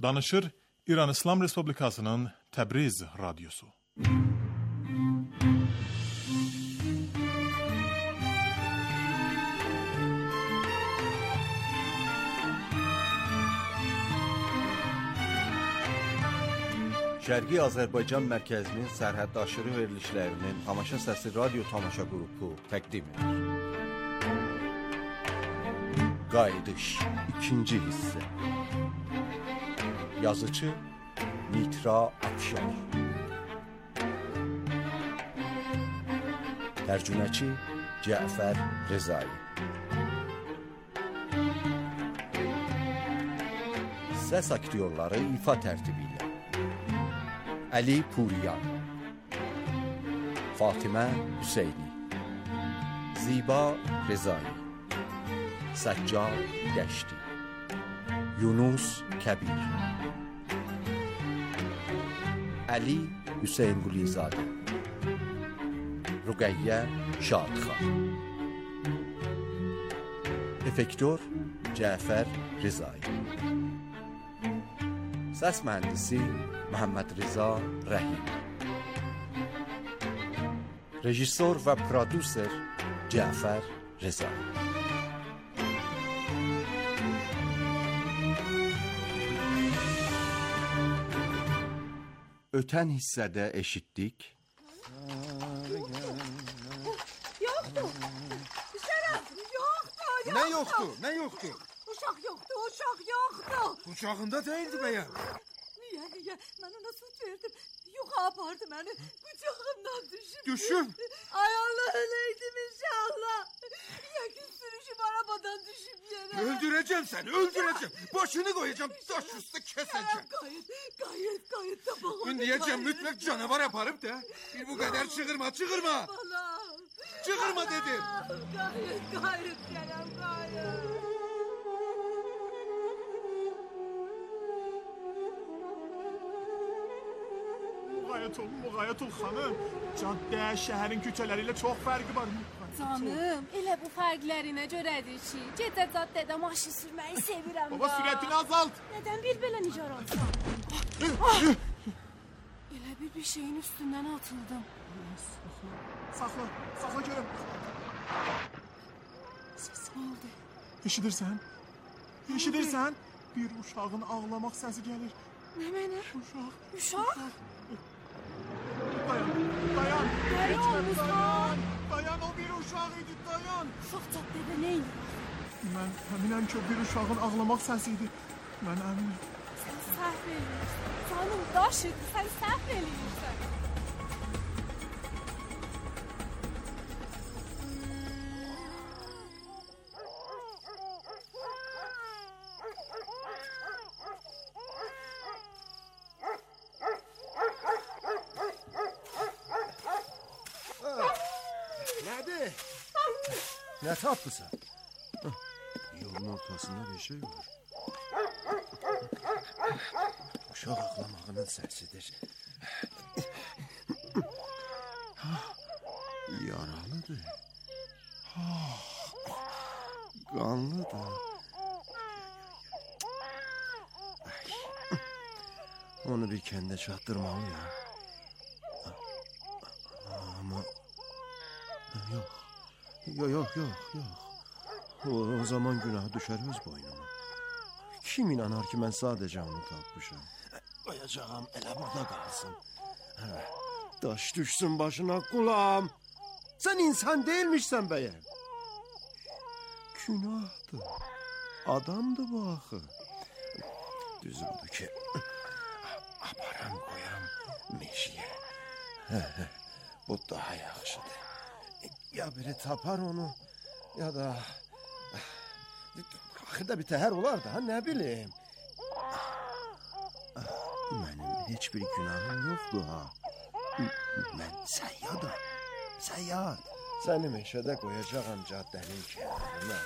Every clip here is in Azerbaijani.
Danışır İran İslam Respublikasının Təbriz Radyosu. Şərqi Azərbaycan mərkəzinin sərhəddaşırı verilişlərinin Tamaşa Səsi radyo tamaşa qrupu təqdim edir. Qayıdış 2-ci hissə. Yazıcı Mitra Afşar, tərcüməçi Cəfər Rezai. Səs aktyorları ifa tərtibi ilə Ali Puriyan, Fatimə Hüseyni, Ziba Rezai, Səccal Qəşti, Yunus Kəbir, Ali Hüseyn Qulizadə, Rüqəyyə Şadxan. Efektör Cəfər Rezai. Səs mühəndisi Məhəmməd Rıza Rəhim. Rejissor və prodüser Cəfər Rezai. Ötən hissədə eşitdik. Yoxdur. Şərəf, yoxdur. Nə yoxdur? Nə yoxdur? Uşaq yoxdur, uşaq yoxdur. Qucağında deyildi bəyəm. Niyə? Mən ona süt verdim. Yuxa apardı məni. Qucağımdan düşüb. Düşüb? Ay Allah, öleydim inşallah. Yakın sürüşüb arabadan düşüb yerə. Öldürəcəm səni, öldürəcəm. Başını qoyacam, daş üstə kəsəcəm. Qayıt da bax. İndiyəcəm mütləq canavar aparıb da. Bir bu qədər çığırma. Balam. Çığırma dedim. Qayıt Kerem, qayıt. Müğayət ol xanım. Caddə, şəhərin küçələri ilə çox fərqi var. Canım, elə bu fərqlərinə görədir ki, gecə caddədə maşın sürməyi sevirəm. Baba, sürətini azalt. Nədən belə nicar atsan? Elə bir şeyin üstündən atıldım. Saxla görüm. Səs nə oldu? Eşidirsən? Bir uşağın ağlamaq səsi gəlir. Nə mənə? Uşaq? Dayan. Dayan, o bir uşaq idi, dayan. Uşaq caddədə nə edir? Mən əminəm ki, bir uşağın ağlamaq səsi idi. Mən əminəm. Sən səhv eləyirsən. Canım daşıdı, sən səhv eləyirsən. Nə tapdısan? Yolun ortasında bir şey var. Uşaq ağlamağının səsidir. Yaralıdır. Qanlıdır. Onu bir kəndə çatdırmalıyam. Ama Yok. O zaman günah düşer öz boynuma. Kim inanar ki ben sadece onu tapmışam? Koyacağım elə burada kalsın. Daş düşsün başına kulağım. Sen insan değilmişsen beyim. Günahtır. Adamdı bu axı. Düzü budur ki aparam koyam meşiye. Bu daha yaxşıdır. Ya biri tapar onu ya da axırda bir təhər olar da, nə bilim. Mənim heç bir günahım yoxdur ha. Mən səyyadam. Səyyad. Səni meşədə qoyacağam caddənin kənarına.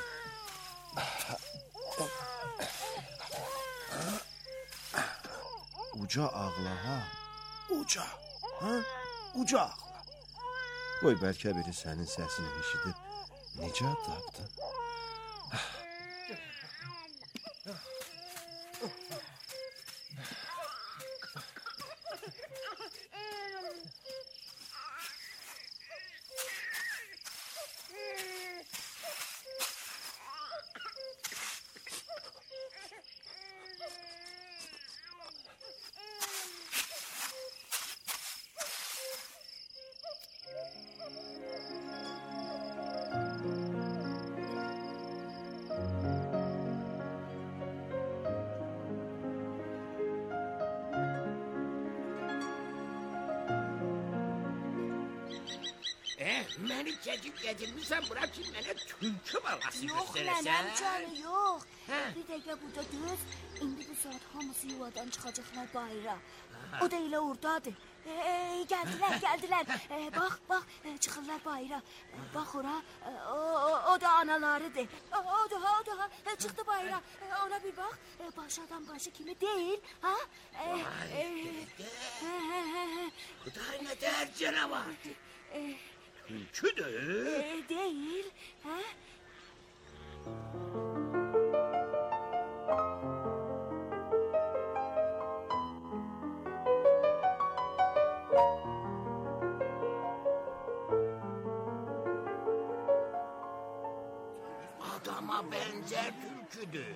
Uca ağla ha. Uca. Ha? Uca ağla. Qoy bəlkə biri sənin səsini eşidib nicat tapdı. Məni çəkib getirmişsən bura ki, mənə tülkü balası Yox göstərəsən. nənəm canı yox. Hə. Bir dəqiqə burada düz. İndi bu saat hamısı yuvadan çıxacaqlar bayıra. O da elə oradadır. Gəldilər. Bax, çıxırlar bayıra. Bax ora, o da analarıdır. O da çıxdı bayıra. Ona bir bax. Başı adam başı kimi değil, ha? Bu da nə dər canavardır. Tülküdür. Değil, ha? Adama benzer tülküdür.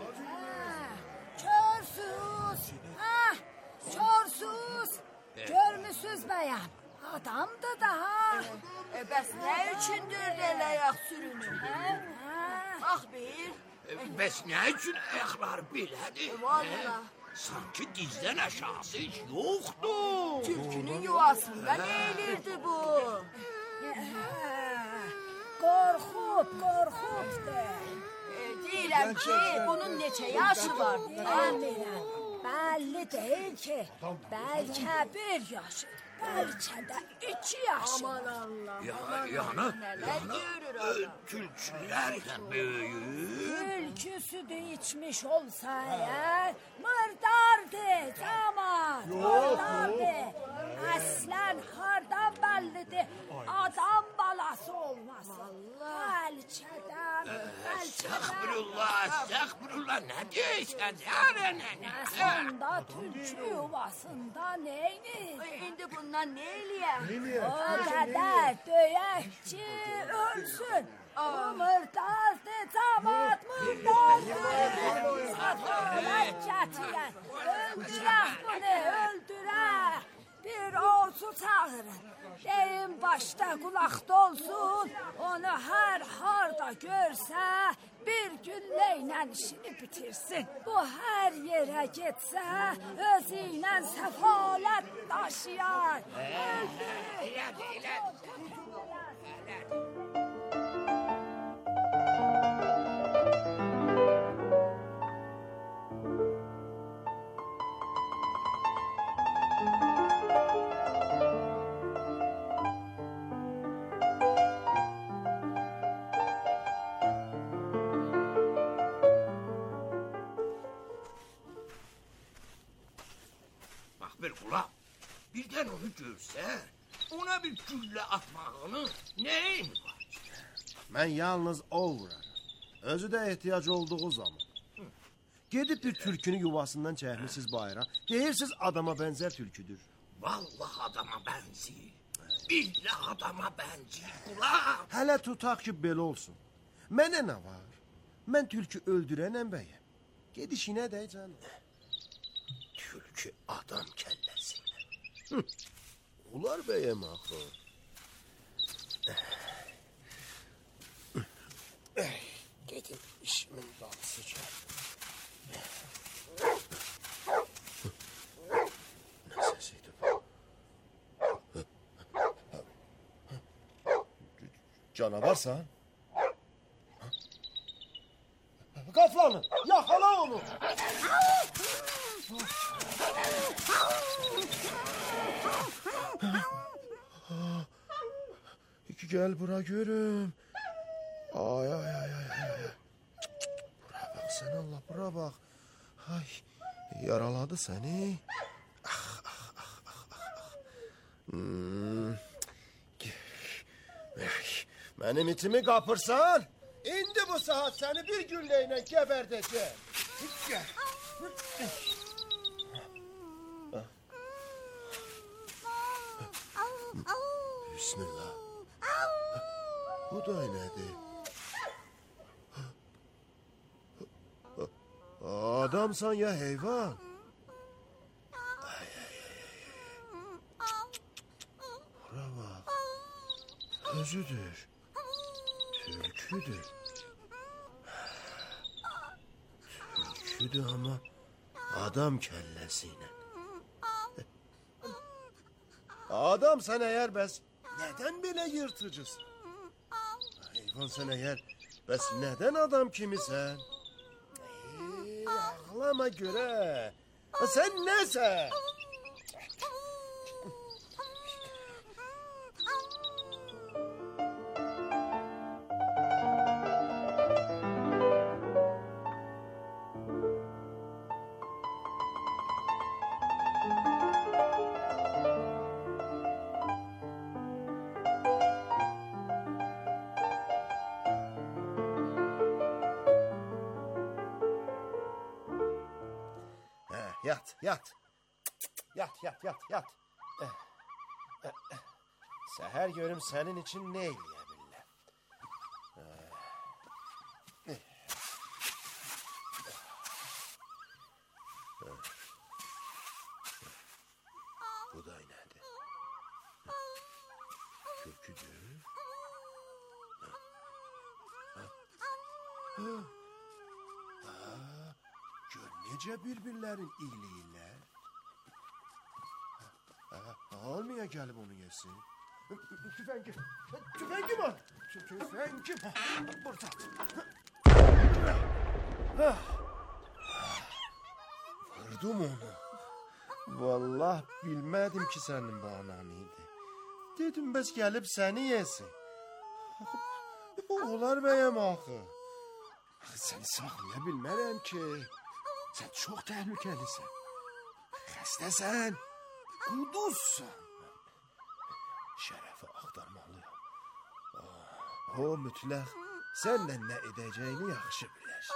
Çorsuz. Ha, çorsuz. Görmüsüz bayan. Adamdı daha. Bəs nə üçündür elə ayaq sürünür, hə? Bax bir. Bəs nə üçün ayaqları belədir? Vallahi. Sanki dizdən aşağısı heç yoxdur. Tülkünün yuvasında nə elirdi bu? Qorxubdur. Deyirəm ki, bunun neçə yaşı var? Bilmirəm. Belli değil ki. Bəlkə bir yaşı. Bəlkə də 2 yaşı. Aman Allah. Yani Nələr görür adam? tülkülərlə böyüyür. Tülküsü de içmiş olsa eğer mırdardı camaat. Mırdardı. Aslen hardan bellidir. Adam balası olmaz. Belçeden. Estağfurullah, ne deyirsən, nənə? Aslında tülkü yuvasında neynir? İndi bundan nə eləyər? O kadar döyək ki ölsün. O mırdardı camaat, mırdardı. Satalat gətirən. Öldürək bunu, öldürək. Bir ordu çağırın. Deyin başda qulaqda olsun. Onu hər harda görsə bir güllə işini bitirsin. Bu hər yerə getsə özü ilə səfalət daşıyar. Bax bir qulaq, birdən onu görsə, ona bir güllə atmağının neyin var? Mən yalnız ol vurarım. Özü də ehtiyac olduğu zaman. Gedib bir tülkünü yuvasından çəkmişsiz bayıra. Deyirsiniz adama bənzər tülküdür. Vallahi adama bənzir. Billah adama bənzir qulaq. Hələ tutaq ki belə olsun. Mənə nə var? Mən tülkü öldürənəm bəyəm. Gedişinə dəy canım. Tülkü adam kəlləsinə. Ular bəyəm axı. Gedin işimin dalsı gəl. Nə səsiydi bu? Canavarsan? Qaflanın, yaxala onu. Gel bura görüm. Ay. Bura bak sen Allah, bura bak. Ay, yaraladı seni. Benim itimi kapırsan, indi bu saat seni bir gülleyle geberdeceğim. Gel. Bismillah. Bu da nedir? Adamsan ya heyvan. Bura bak. Özüdür. Türküdür. Türküdür ama adam kellesiyle. Adamsan eğer bəs neden böyle yırtıcısın? Heyvansan eğer, bəs nədən adam kimisən? Ağlama göre. Sen nesən? Yat, yat. Yat. Seher görüm senin için ne eyleyebilirler? Bu da neydi? Köküdür. Gör nece birbirlerin iyiliğiyle. Almaya gelip onu yesin. Tüfengim al. Tüfengim. Burada. Vurdum onu. Vallahi bilmedim ki senin bağlanıydı. Dedim bəs gelip seni yesin. Olar bəyəm axı. Seni saxlayabilmərəm ki. Sen çok tehlikelisin. Xəstəsən. Quduzsan. Şərəfi axtarmalıyım. O mütləq səndən nə edəcəyini yaxşı bilər.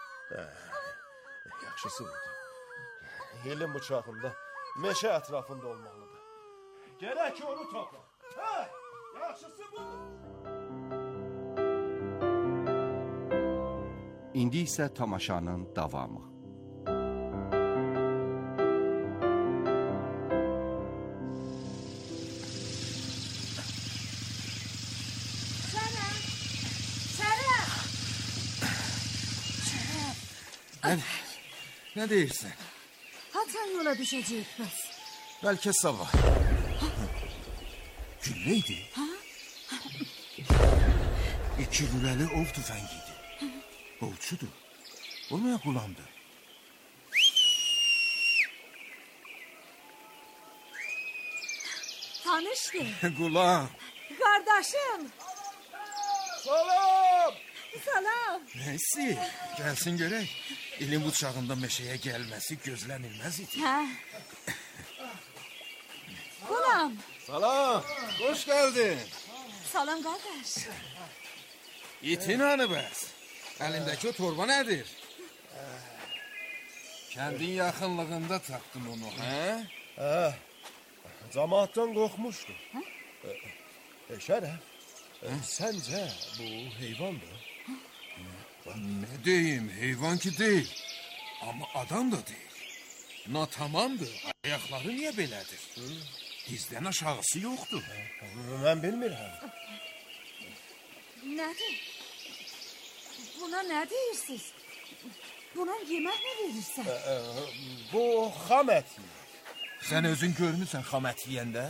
Yaxşısı budur. Elin bıçağında meşə ətrafında olmalıdır. Gerək ki onu topla. Yaxşısı budur. İndi isə tamaşanın davamı. Ne deyirsən? Haçan yola düşəcəyik bəs? Bəlkə sabah. Gülleydi. İki lüləli ov tüfəngiydi. Ovçudur. Olmaya qulamdı. Tanışdı. Qulam. Kardeşim. Salam. Neyse, gelsin görək. İlin bu çağında meşeye gelmesi gözlənilməz idi. Hə. Qulam. Salam, hoş geldin. Salam kardeş. İtin hanı bəs? Əlindəki o torba nədir? Kəndin yaxınlığında tapdın onu, hə? Camaattan qorxmuşdu. Şərəf, səncə bu heyvandır? Ne diyeyim, heyvan ki değil. Ama adam da değil. Natamamdır. Ayakları niye belədir? Dizdən aşağısı yoktur. Mən bilmirəm. Nədir? Buna nə deyirsiniz? Buna yemək mi verirsən? Bu xam əti. Sen özün görmüsən xam ət yeyəndə?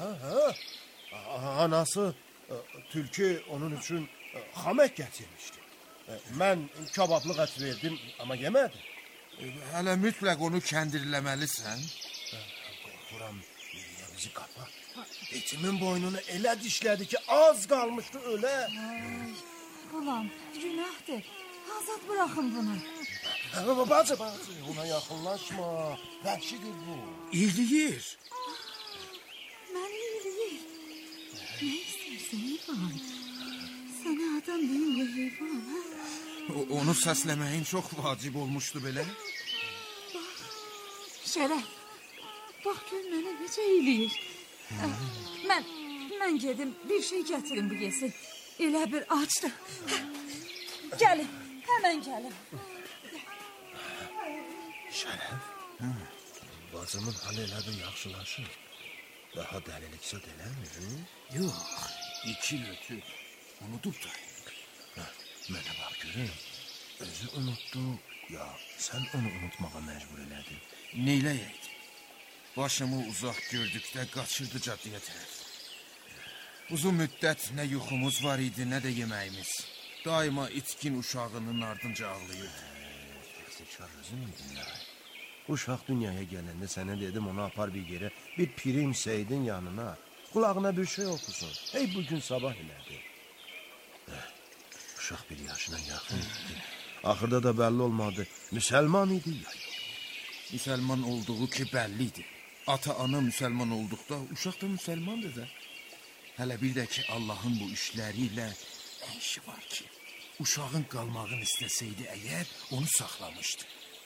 Anası tülkü onun üçün xam ət gətirmişdi. Mən kabablıq ət verdim, amma yemədi. Hələ mütləq onu kəndirləməlisən. Qorxuram, ya bizi qapa. Etimin boynunu elə dişlədi ki, az qalmışdı ölə. Ulan, günahdır. Azad bırakın bunu. Bacı, ona yaxınlaşma. Vəhşidir bu. İyiliyir. Mən iyiliyim. Ne istersen heyvan. Sana adam değil ya heyvan. Ha? Onu səsləməyin çox vacib olmuşdu belə. Şərəf, bax gör mənə necə iyiliyir. Mən gedim bir şey gətirim bu yesin. Elə bir açdı. Gəlin, hemen gəlin. Şərəf, bacımın halı elə bir yaxşılaşır. Daha dəliliksə deləmir. Yox, iki götür. Unudub da. Mənə bax görün. Özü unutdu, ya sən onu unutmağa məcbur elədin. Neyləyəydi? Başımı uzaq gördükdə qaçırdı caddəyə tərəf. Uzun müddət nə yuxumuz var idi, nə də yeməyimiz. Daima itkin uşağının ardınca ağlayırdı. Təqsirkar özün idin ya. Uşaq dünyaya gələndə sənə dedim onu apar bir yerə, bir pirim Seydin yanına. Kulağına bir şey okusun. Hey bugün sabah elədi. Uşaq bir yaşına yaxın idi. Axırda da belli olmadı. Müsəlman idi ya. Müsəlman olduğu ki bəlli idi. Ata-ana müsəlman olduqda uşaq da müsəlmandır da. Hələ bir də ki Allahın bu işləri ilə nə işi var ki? Uşağın qalmağını istəsəydi əgər onu saxlamışdı.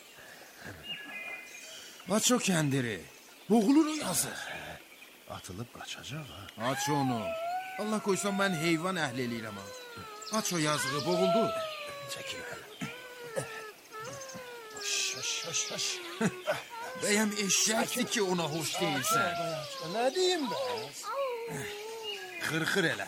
Aç o kəndiri. Boğulur o yazıq. Atılıb qaçacaq ha. Aç onu. Allah qoysa mən heyvan əhl eləyirəm ha. Aç o yazığı, boğuldu. Çəkil hələ. Hoş. Bəyəm eşşəkdir ki ona hoş deyilsən. Nə deyim ben? Xırxır elə.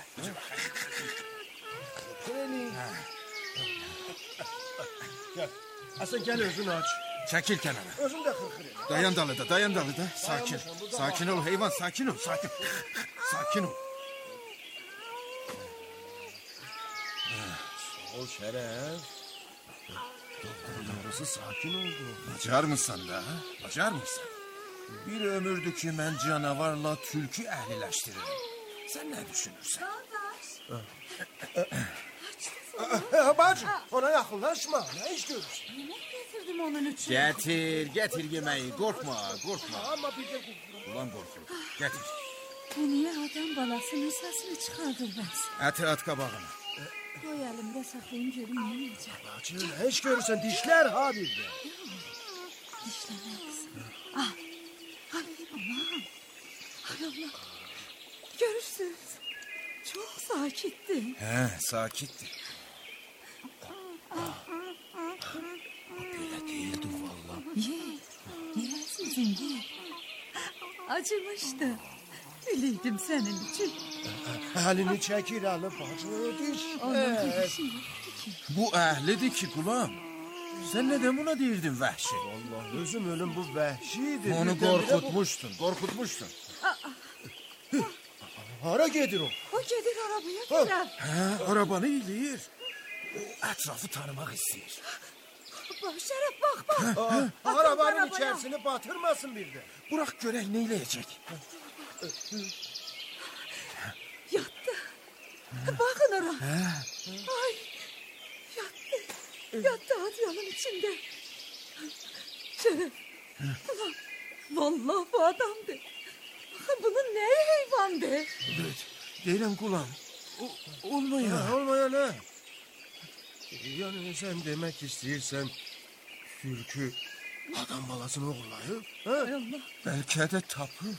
Gel. Hasan gel özün aç. Çəkil kənara. Özün də xırxır elə. Dayan dalıda. Sakin. Sakin ol heyvan, sakin ol. Sakin ol. Ol Şərəf. Doktorun yarısı sakin oldu. Bacarmısan da, bacarmısan. Bir ömürdür ki mən canavarla tülkü əhliləşdiririm. Sən nə düşünürsən? Bacım, ona yaxınlaşma. Nə iş görürsün? Yemek getirdim onun için. Getir yemeği. Korkma. Ama bir de Ulan korkma. Getir. Bu niye adam balasının sesini çıkardırmaz? Əti at qabağına. Koy elimde saklayayım görün ne yiyecek. bacım, nə iş görürsən? Dişlər ha bir də. Dişlemez. Ah. Ay aman. Ay Allah. Görürsünüz. Çok sakitti. Hə, sakitdir. Belə deyildi valla. Yersizin ye. Acımıştı. Bileydim senin için. Əlini çəkir əli bacı, diş. Onun gibi şey yoktu ki. Bu əhlidir ki qulam. Sən nədən buna deyirdin vəhşi? Allah, özüm ölüm bu vəhşidir. Onu Birdən-birə qorxutmuşdun. Hara gedir o? O gelir arabaya girer. Hə, arabanı eləyir. O ətrafı tanımaq istəyir. Bak Şeref bak. Arabanın arabaya. içərisini batırmasın bir də. Bırak görək nə eləyəcək. Yattı. Bakın ona. Ay. Yattı. Yattı adyanın içinde. Şeref. Ulan. Vallahi bu adamdı. Bakın bunun ne hayvandı. Evet, deyirəm qulam. Olmaya. Olmaya nə? Yani sen demek istəyirsən Türkü adam balasını oğurlayıb? Ay Allah. Bəlkə də tapır.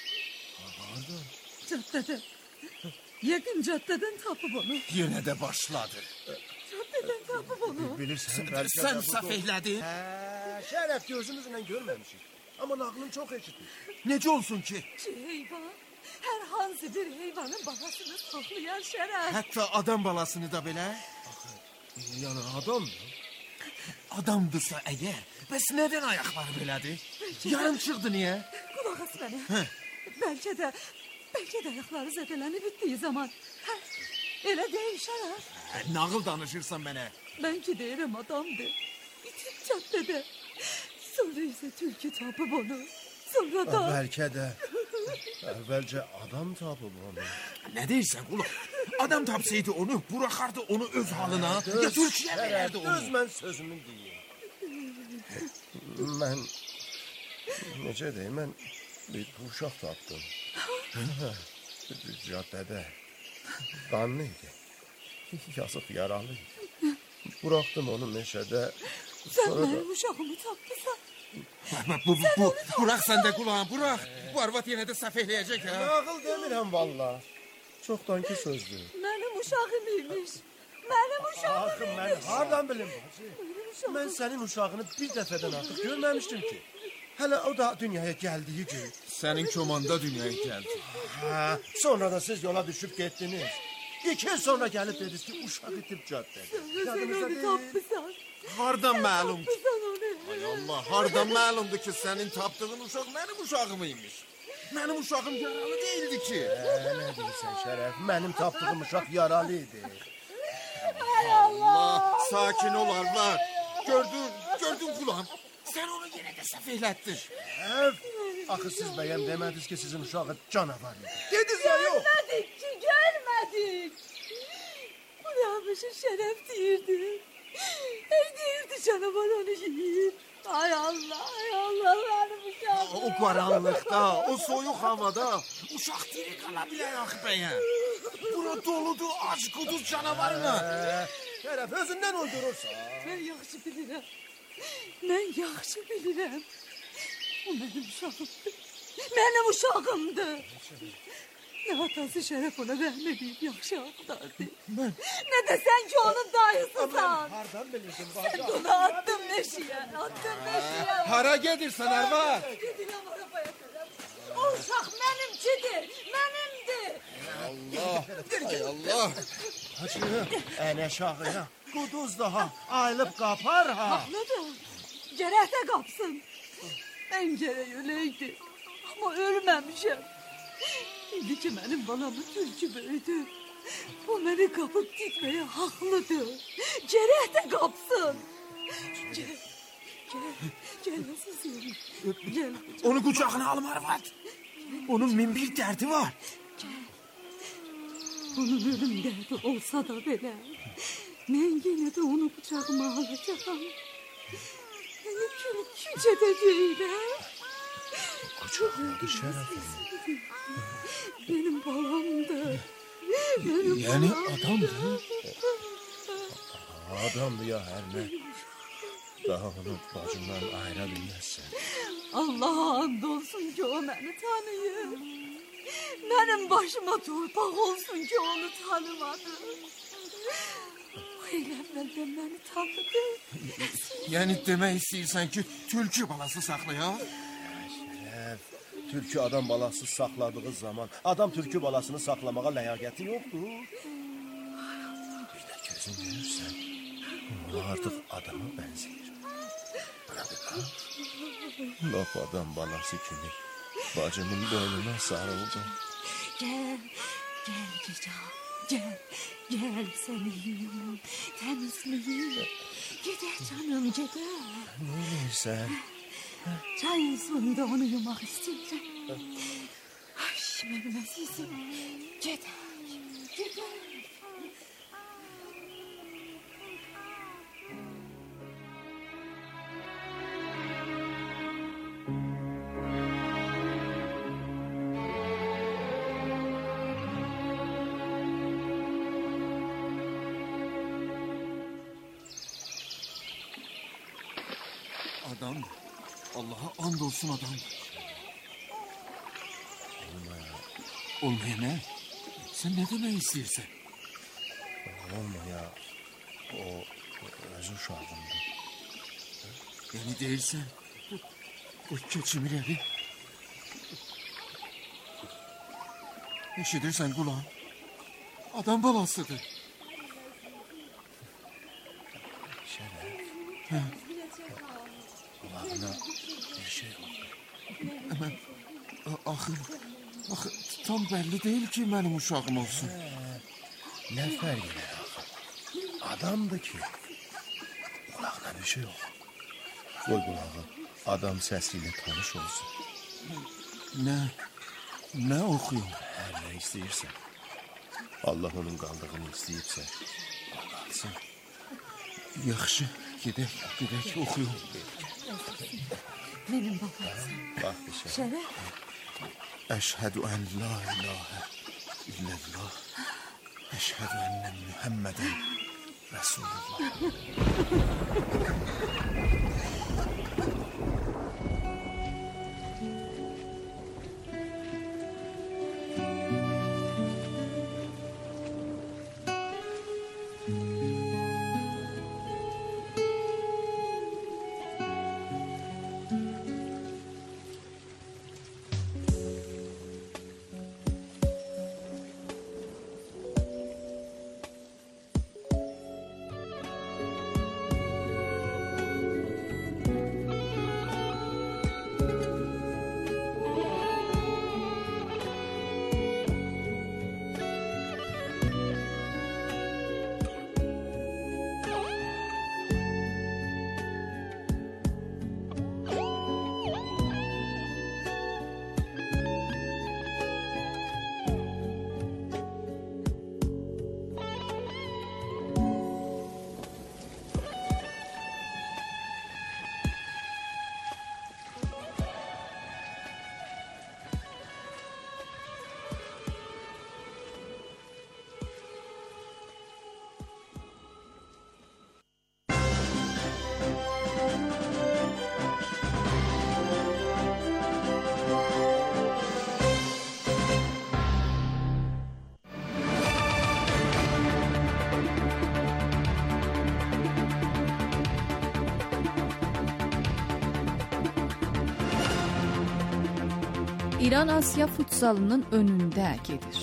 Caddede. Yakın caddeden tapıp onu. Yenə də başladı. Caddeden tapıp onu. Bilirsən bəlkə Sən də bu- saf ehlədin. Şərəf gözümüzlə görməmişik. Amma nağlın çox eşitdik. Necə olsun ki? Heyvan. Her hansı bir hayvanın babasını saklayan Şeref. Hətta adam balasını da belə. Yani adamdır. Adamdırsa əgər, bəs nədən ayaqları belədir? Yarım çıxdı niyə? Kulak as beni. Belki de ayakları zedelenip bittiği zaman. Öyle değil Şeref. Nağıl danışırsan mənə. Ben ki derim adamdı. Bütün caddede. Sonra ise Türkü tapıp onu. Sonra da... Bəlkə də əvvəlcə adam tapıb onu. Nə deyirsən qulam? Adam tapsaydı onu, buraxardı onu öz halına, ya Türkiyə verərdi onu. Öz mən sözümü deyim. Mən necə deyim, mən bir uşaq tapdım. Caddədə. Qanlı idi. Yazıq yaralı idi. Buraxdım onu meşədə. Sen Sonra da benim uşağımı tapmışsan. Bırax sən də qulam, bırax. Bu arvad yenə də səhv eləyəcək ha. nağıl demirəm valla. Çoxdan ki sözdür. Benim uşağım imiş. Benim uşağım Axı mən hardan bilim bacı? Mən sənin uşağını bir dəfədən artıq görməmişdim ki. Hələ o da dünyaya gəldiyi gün. Sənin komanda dünyaya gəldi. Ha, sonra da siz yola düşüp gittiniz. 2 yıl sonra gelip dediniz ki uşak itip caddede. Sen onu tapmışsan. Hardan məlum ki? Tapmışsan onu. Ay Allah, hardan məlumdur ki sənin tapdığın uşaq mənim uşağım imiş? Mənim uşağım yaralı değildi ki. Ne deyirsən Şərəf? Mənim tapdığım uşaq yaralı idi. Allah, sakin ol arvad. Gördün Qulam. Sen onu yine de səhv elətdin. Şərəf, axı siz bəyəm demədiniz ki, sizin uşağı canavar idi. Dediniz ya yox? Görmedik ki, görmedik. Uyanmışın Şeref değildi. Değildi canavar onu yiyip. Ay Allah, benim uşağım. O qaranlıqda, o soyuq havada uşaq diri qala bilər axı bəyəm. Bura doludur ac quduz canavarla. Şərəf, özündən uydurursan. Ben yaxşı bilirəm. Ben yaxşı bilirəm. O benim uşağımdı. Benim uşağımdı. Ne hatası Şeref ona vermeyip yaxşı aktardı. Ne de sen ki onun dayısısan. Hardan bilirdin Sen bacı? bunu attın neşiye. Attın neşiye. Hara gedirsən arvad? Gidiyorum arabaya kadar. O uşaq benimkidir. Benimdir. Ay Allah. Hacı, ən aşağıya. Quduz daha ayılıb qapar ha. Haklıdır. Cerehte kapsın. Ben gerek öyleydi. Ama ölmemişim. Şimdi ki benim balamı tülkü büyüdü. Bu beni kapıp gitmeye haklıdır. Cerehte kapsın. Gel nasıl seveyim. Gel. Onu kucağına alım arvad. Onun bin bir derdi var. Onun ölüm derdi olsa da bile. Ben yine de onu kucağıma alacağım. Beni kül edeceğim. Kucağınadı Şərəf. Benim balamdı. Benim Yani balam. adamdı. Adamdı ya hər nə. Daha onu bacımdan ayıra bilməzsən. Allah'a andolsun ki o beni tanıyor. Benim başıma torpak olsun ki onu tanımadı. O evvelden beni tanıdı. Yani demək istəyirsən ki, tülkü balası saxlayaq? Şərəf, tülkü adam balasını saxladığı zaman adam tülkü balasını saxlamağa ləyaqəti yoxdur. Bir də gözün görürsən, o artıq adama bənzəyir. Lap adam balası kimi bacımın boynuna sarıldı. Gel Cican, gel seveyim, temizleyeyim. Gider canım gider. Neyse. Çayın sonunda onu yumak istiyorum. Ay benim azizim. Gider. Adam. Allah'a and olsun adam. Olmaya ne? Sen ne demek istiyorsun? Olmaya o öz uşağımdı. Yani değilsen o keçimirəri. Eşidirsən Qulam? Adam balasıdır. Şərəf. Kulağına bir şey oldu. Hemen axı tam belli değil ki benim uşağım olsun. Ne fərq edər axı? Adamdır ki. Kulağına bir şey yok. Qoy qulağı adam səsiyle tanış olsun. Ne okuyor? Hər nə istəyirsən. Allah onun qaldığını istəyibsə, qalsın. Yaxşı, gedək okuyor. Benim babam. Bax bir şey. Şeref. Əşhədü ən la ilahə illallah. Əşhədü ənə Muhammədən Resulullah. İran Asiya futsalının önündə gedir.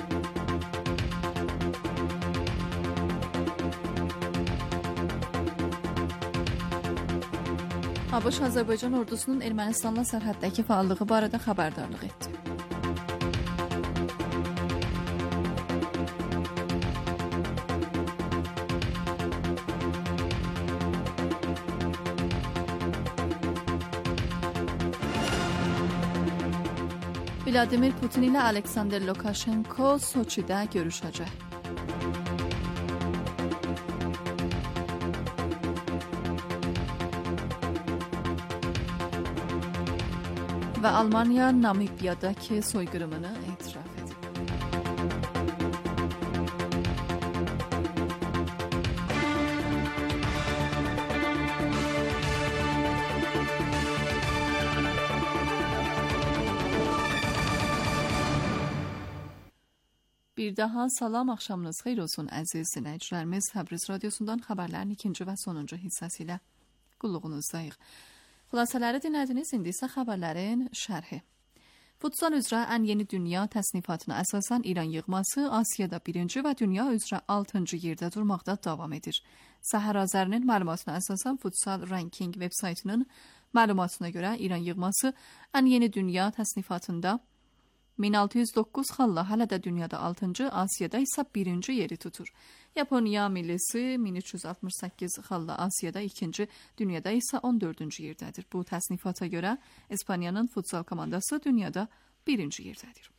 ABŞ Azərbaycan ordusunun Ermənistanla sərhəddəki fəallığı barədə xəbərdarlıq etdi. Vladimir Putin ilə Aleksandr Lukaşenko Soçidə görüşəcək. Və Almanya Namibiyadakı soyqırımını etiraf edib. Bir daha salam, axşamınız xeyir olsun əziz dinləyicilərimiz. Təbriz radiosundan xəbərlərin ikinci və sonuncu hissəsi ilə qulluğunuzdayıq. Xülasələri dinlədiniz, indi isə xəbərlərin şərhi. Futsal üzrə ən yeni dünya təsnifatına əsasən İran yığması Asiyada 1-ci və dünya üzrə 6-cı yerdə durmaqda davam edir. Səhər Azərinin məlumatına əsasən Futsal Ranking veb-saytının məlumatına görə İran yığması ən yeni dünya təsnifatında 1609 xalla hələ də dünyada 6-cı, Asiyada isə 1-ci yeri tutur. Yaponiya millisi 1368 xalla Asiyada 2-ci, dünyada isə 14-cü yerdədir. Bu təsnifata görə İspaniyanın futsal komandası dünyada 1-ci yerdədir.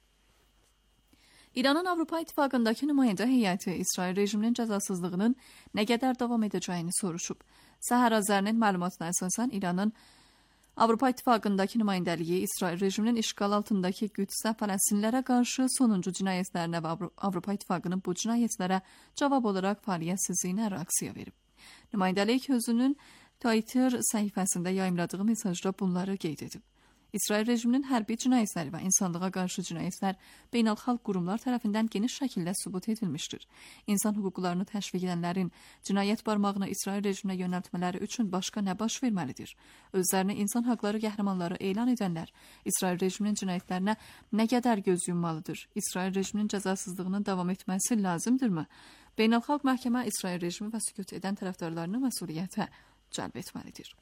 İranın Avropa İttifaqındakı nümayəndə heyəti İsrail rejiminin cəzasızlığının nə qədər davam edəcəyini soruşub. Səhər Azərinin məlumatına əsasən İranın Avropa İttifaqındakı nümayəndəliyi İsrail rejiminin işğal altındakı Qüdsdə Fələstinlilərə qarşı sonuncu cinayətlərinə və Avropa İttifaqının bu cinayətlərə cavab olaraq fəaliyyətsizliyinə reaksiya verib. Nümayəndəlik özünün Twitter səhifəsində yayımladığı mesajda bunları qeyd edib. İsrail rejiminin hərbi cinayətləri və insanlığa qarşı cinayətlər beynəlxalq qurumlar tərəfindən geniş şəkildə sübut edilmişdir. İnsan hüquqlarını təşviq edənlərin cinayət barmağını İsrail rejiminə yönəltmələri üçün başqa nə baş verməlidir? Özlərini insan haqları qəhrəmanları elan edənlər İsrail rejiminin cinayətlərinə nə qədər göz yummalıdır? İsrail rejiminin cəzasızlığının davam etməsi lazımdırmı? Beynəlxalq məhkəmə İsrail rejimi və sükut edən tərəfdarlarını məsuliyyətə cəlb etməlidir.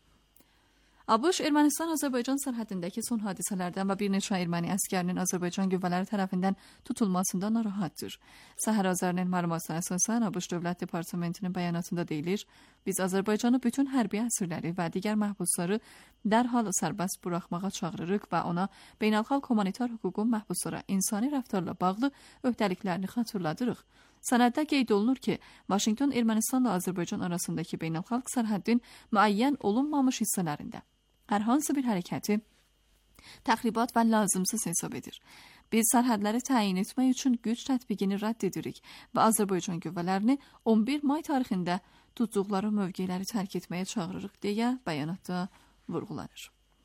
ABŞ Ermənistan-Azərbaycan sərhədindəki son hadisələrdən və bir neçə erməni əskərinin Azərbaycan qüvvələri tərəfindən tutulmasında narahatdır. Səhər Azərinin məlumatına əsasən ABŞ Dövlət Departamentinin bəyanatında deyilir, biz Azərbaycanı bütün hərbi əsirləri və digər məhbusları dərhal sərbəst buraxmağa çağırırıq və ona beynəlxalq humanitar hüququn məhbuslara insani rəftarla bağlı öhdəliklərini xatırladırıq. Sənəddə qeyd olunur ki, Vaşinqton Ermənistanla Azərbaycan arasındakı beynəlxalq sərhəddin müəyyən olunmamış hissələrində hər hansı bir hərəkəti təxribat və lazımsız hesab edir. Biz sərhədləri təyin etmək üçün güc tətbiqini rədd edirik və Azərbaycan qüvvələrini 11 may tarixində tutduqları mövqeləri tərk etməyə çağırırıq deyə bəyanatda vurğulanır.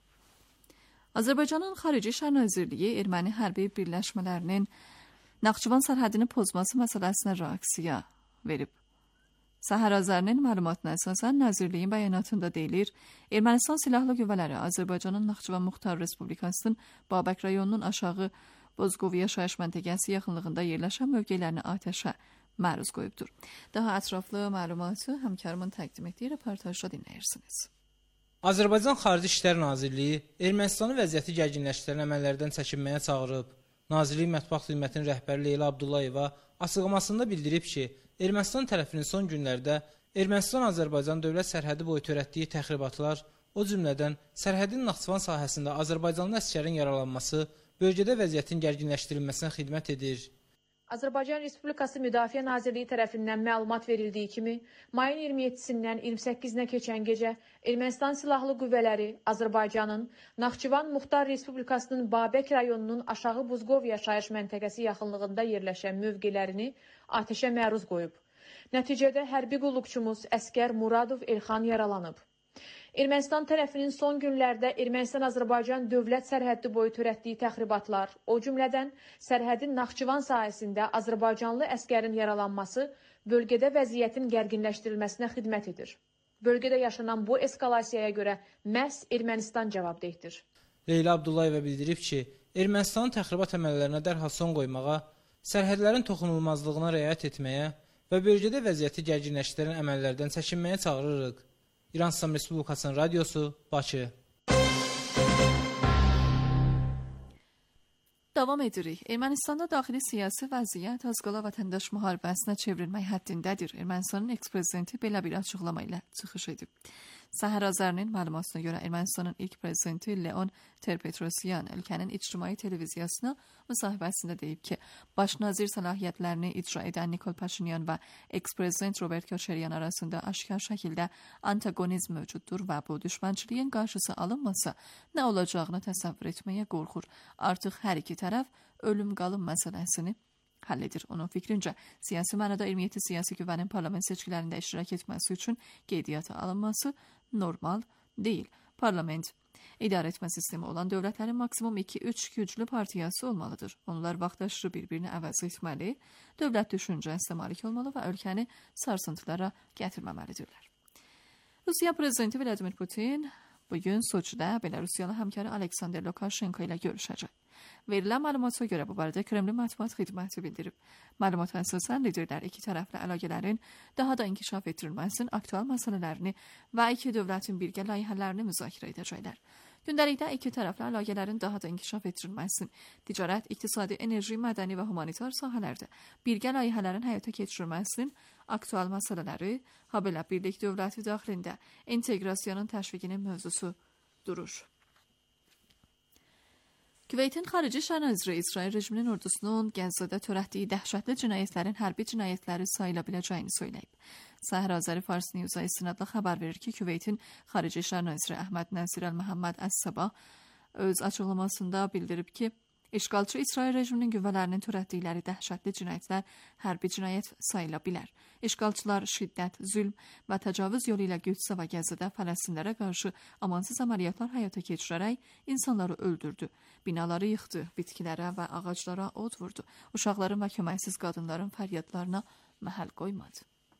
Azərbaycanın Xarici İşlər Nazirliyi erməni hərbi birləşmələrinin Naxçıvan sərhədini pozması məsələsinə reaksiya verib. Səhər Azərinin məlumatına əsasən Nazirliyin bəyanatında deyilir, Ermənistan silahlı qüvvələri Azərbaycanın Naxçıvan Muxtar Respublikasının Babək rayonunun aşağı Bozqov yaşayış məntəqəsi yaxınlığında yerləşən mövqelərini atəşə məruz qoyubdur. Daha ətraflı məlumatı həmkarımın təqdim etdiyi reportajda dinləyirsiniz. Azərbaycan Xarici İşlər Nazirliyi Ermənistanın vəziyyəti gərginləşdirən əməllərdən çəkinməyə çağırıb. Nazirlik Mətbuat Xidmətinin rəhbəri Leyla Abdullayeva açıqlamasında bildirib ki, Ermənistan tərəfinin son günlərdə Ermənistan-Azərbaycan dövlət sərhədi boyu törətdiyi təxribatlar, o cümlədən sərhədin Naxçıvan sahəsində Azərbaycanlı əsgərin yaralanması bölgədə vəziyyətin gərginləşdirilməsinə xidmət edir. Azərbaycan Respublikası Müdafiə Nazirliyi tərəfindən məlumat verildiyi kimi, mayın 27-sindən 28-nə keçən gecə Ermənistan Silahlı Qüvvələri Azərbaycanın Naxçıvan Muxtar Respublikasının Babək rayonunun aşağı Buzqov yaşayış məntəqəsi yaxınlığında yerləşən mövqelərini atəşə məruz qoyub. Nəticədə hərbi qulluqçumuz əskər Muradov Elxan yaralanıb. Ermənistan tərəfinin son günlərdə Ermənistan-Azərbaycan dövlət sərhəddi boyu törətdiyi təxribatlar, o cümlədən sərhədin Naxçıvan sahəsində Azərbaycanlı əskərin yaralanması bölgədə vəziyyətin gərginləşdirilməsinə xidmət edir. Bölgədə yaşanan bu eskalasiyaya görə məhz Ermənistan cavabdehdir. Leyla Abdullayeva bildirib ki, Ermənistanın təxribat əməllərinə dərhal son qoymağa, sərhədlərin toxunulmazlığına riayət etməyə və bölgədə vəziyyəti gərginləşdirən əməllərdən çəkinməyə çağırırıq. İran İslam Respublikasının radiosu, Bakı. Davam edirik. Ermənistanda daxili siyasi vəziyyət az qala vətəndaş müharibəsinə çevrilmək həddindədir. Ermənistanın eks-prezidenti belə bir açıqlama ilə çıxış edib. Səhər Azərinin məlumatına görə Ermənistanın ilk prezidenti Leon Ter-Petrosyan ölkənin ictimai televiziyasına müsahibəsində deyib ki, baş nazir səlahiyyətlərini icra edən Nikol Paşinyan və eks-prezident Robert Koçeryan arasında aşkar şəkildə antagonizm mövcuddur və bu düşmənçiliyin qarşısı alınmasa nə olacağını təsəvvür etməyə qorxur. Artıq hər iki tərəf ölüm-qalım məsələsini həll edir. Onun fikrincə, siyasi mənada 27 siyasi güvənin parlament seçkilərində iştirak etməsi üçün qeydiyyata alınması normal deyil. Parlament idarə etmə sistemi olan dövlətlərin maksimum 2-3 güclü partiyası olmalıdır. Onlar vaxtaşırı bir-birini əvəz etməli, dövlət düşüncəsinə malik olmalı və ölkəni sarsıntılara gətirməməlidirlər. Rusiya prezidenti Vladimir Putin bugün Soçidə Belarusiyalı həmkarı Aleksandr Lukashenko ilə görüşəcək. Verilən məlumata görə bu barədə Kremlin mətbuat xidməti bildirib. Məlumata əsasən liderlər iki tərəfli əlaqələrin daha da inkişaf etdirilməsinin aktual məsələlərini və iki dövlətin birgə layihələrini müzakirə edəcəklər. Gündəlikdə iki tərəfli əlaqələrin daha da inkişaf etdirilməsinin, ticarət, iqtisadi, enerji, mədəni və humanitar sahələrdə birgə layihələrin həyata keçirilməsinin aktual məsələləri, habelə birlik dövləti daxilində inteqrasiyanın təşviqinin mövzusu durur. Küveytin xarici İşlər naziri İsrail rejiminin ordusunun Qəzzada törətdiyi dəhşətli cinayətlərin hərbi cinayətləri sayıla biləcəyini söyləyib. Səhər Azəri Fars News-a istinadla xəbər verir ki, Küveytin xarici İşlər naziri Əhməd Nəsir Əl-Məhəmməd Əs-Sabah öz açıqlamasında bildirib ki, İşğalçı İsrail rejiminin qüvvələrinin törətdikləri dəhşətli cinayətlər hərbi cinayət sayıla bilər. İşğalçılar şiddət, zülm və təcavüz yolu ilə Qüdsə və Qəzzada Fələstinlərə qarşı amansız əməliyyatlar həyata keçirərək insanları öldürdü, binaları yıxdı, bitkilərə və ağaclara od vurdu, uşaqların və köməksiz qadınların fəryadlarına məhəl qoymadı.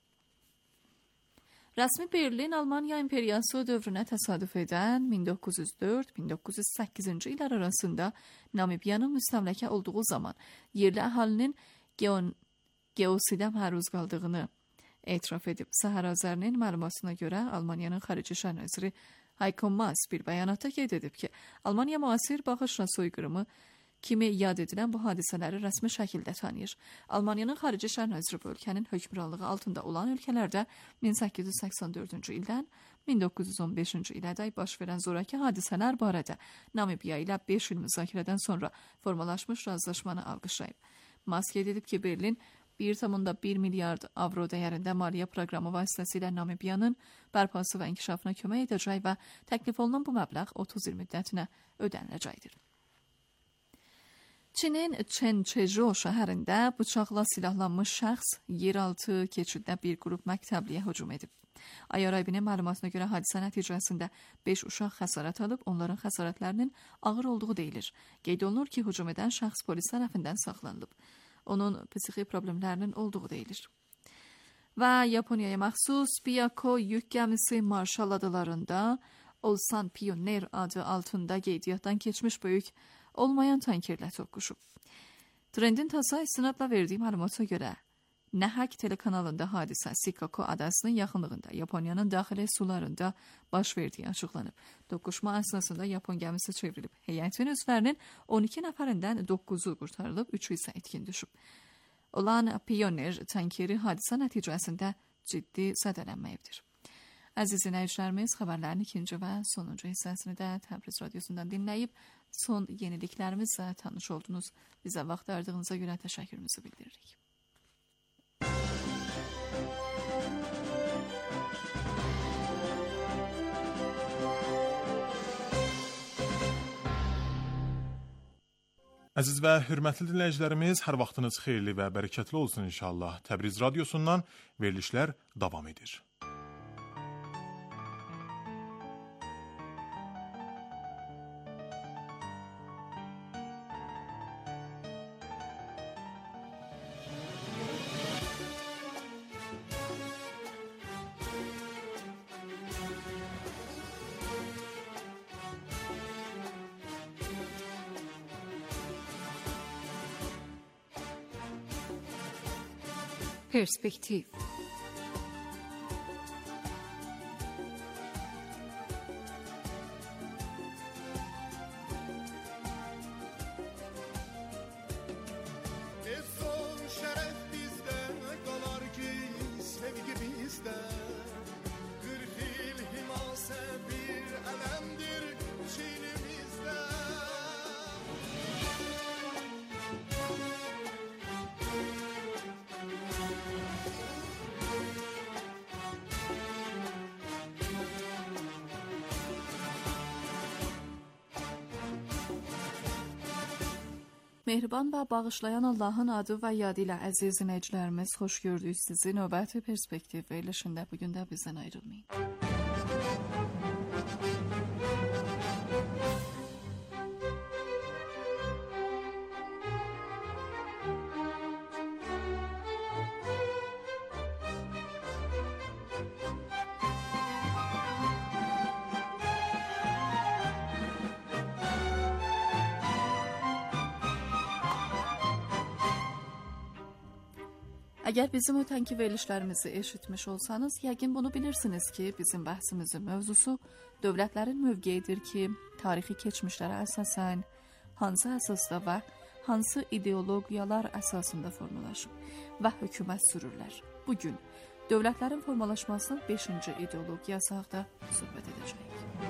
Rəsmi Berlin Almaniya imperiyası dövrünə təsadüf edən 1904-1908-ci illər arasında Namibiyanın müstəmləkə olduğu zaman yerli əhalinin geosidə məruz qaldığını etiraf edib. Səhər Azərinin məlumatına görə Almaniyanın xarici İşlər naziri Heiko Maas bir bəyanatda qeyd edib ki, Almaniya müasir bağışla soyqırımı kimi yad edilən bu hadisələri rəsmi şəkildə tanıyır. Almaniyanın xarici İşlər naziri bu ölkənin hökmranlığı altında olan ölkələrdə 1884-cü ildən 1915-ci ilədək baş verən zoraki hadisələr barədə Namibiya ilə 5 il müzakirədən sonra formalaşmış razılaşmanı alqışlayıb. Maas qeyd edib ki, Berlin 1,1 milyard avro dəyərində maliyyə proqramı vasitəsilə Namibiyanın bərpası və inkişafına kömək edəcək və təklif olunan bu məbləğ 30 il müddətinə ödəniləcəkdir. Çinin Çençejo şəhərində bıçaqla silahlanmış şəxs yeraltı keçiddə bir qrup məktəbliyə hücum edib. IRIB-nin məlumatına görə hadisə nəticəsində 5 uşaq xəsarət alıb, onların xəsarətlərinin ağır olduğu deyilir. Qeyd olunur ki, hücum edən şəxs polis tərəfindən saxlanılıb. Onun psixi problemlərinin olduğu deyilir. Və Yaponiyaya məxsus Biyako yük gəmisi Marshall adalarında Olsan Pioner adı altında qeydiyyatdan keçmiş böyük olmayan tankerlə toqquşub. Trendin TASS-a istinadla verdiyi məlumata görə Nəhək telekanalında hadisə Shikoku adasının yaxınlığında Yaponiyanın daxili sularında baş verdiyi açıqlanıb. Toqquşma əsnasında Yapon gəmisi çevrilib. Heyətin üzvlərinin 12 nəfərindən 9-u qurtarılıb, 3-ü isə itkin düşüb. Olan Pioner tankeri hadisə nəticəsində ciddi zədələnməyibdir. Əziz dinləyicilərimiz, xəbərlərin ikinci və sonuncu hissəsini də Təbriz radiosundan dinləyib, son yeniliklərimizlə tanış oldunuz. Bizə vaxt ayırdığınıza görə təşəkkürümüzü bildiririk. Əziz və hörmətli dinləyicilərimiz, hər vaxtınız xeyirli və bərəkətli olsun inşallah. Təbriz radiosundan verilişlər davam edir. Perspektiv. Mehriban və bağışlayan Allahın adı və yadı ilə əziz dinləyicilərimiz, xoş gördük sizi. Növbəti Perspektiv verilişində bugün də bizdən ayrılmayın. Əgər bizim ötənki verilişlərimizi eşitmiş olsanız, yəqin bunu bilirsiniz ki, bizim bəhsimizin mövzusu dövlətlərin mövqeyidir ki, tarixi keçmişlərə əsasən hansı əsasda və hansı ideologiyalar əsasında formalaşıb və hökumət sürürlər. Bugün dövlətlərin formalaşmasının 5-ci ideologiyası haqqında söhbət edəcəyik.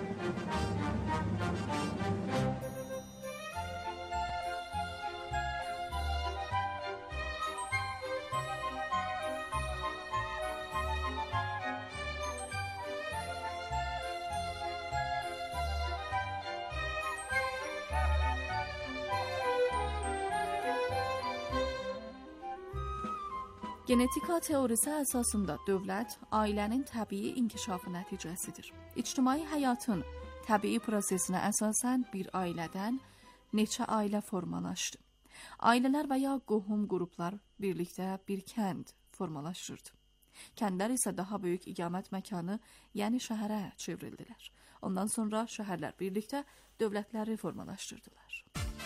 Genetika teorisi əsasında dövlət ailənin təbii inkişafı nəticəsidir. İctimai həyatın təbii prosesinə əsasən bir ailədən neçə ailə formalaşdı. Ailələr və ya qohum qruplar birlikdə bir kənd formalaşırdı. Kəndlər isə daha böyük iqamət məkanı, yəni şəhərə çevrildilər. Ondan sonra şəhərlər birlikdə dövlətləri formalaşdırdılar.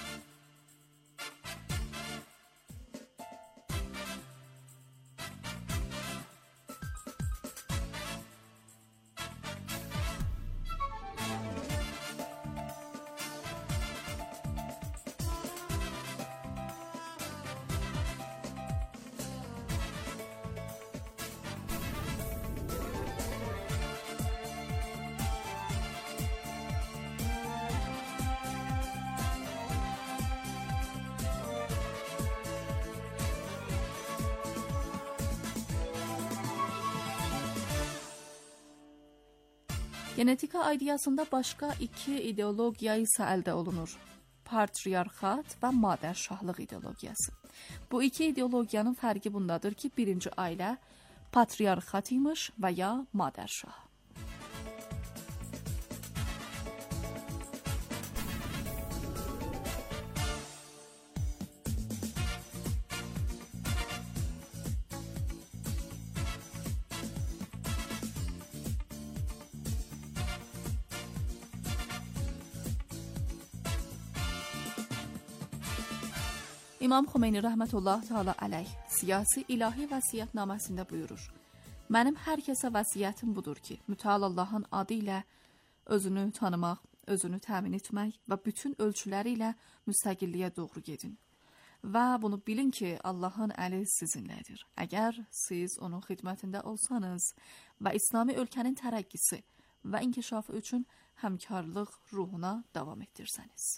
Genetika aidiyasında başqa iki ideologiya isə əldə olunur. Patriarxat və madərşahlıq ideologiyası. Bu iki ideologiyanın fərqi bundadır ki, birinci ailə patriarxat imiş və ya madərşah. İmam Xomeyni rəhmətullah təala əleyh siyasi ilahi vəsiyyətnaməsində buyurur: Mənim hər kəsə vəsiyyətim budur ki, mütəal Allahın adı ilə özünü tanımaq, özünü təmin etmək və bütün ölçüləri ilə müstəqilliyə doğru gedin. Və bunu bilin ki, Allahın əli sizinlədir. Əgər siz onun xidmətində olsanız və İslami ölkənin tərəqqisi və inkişafı üçün həmkarlıq ruhuna davam etdirsəniz.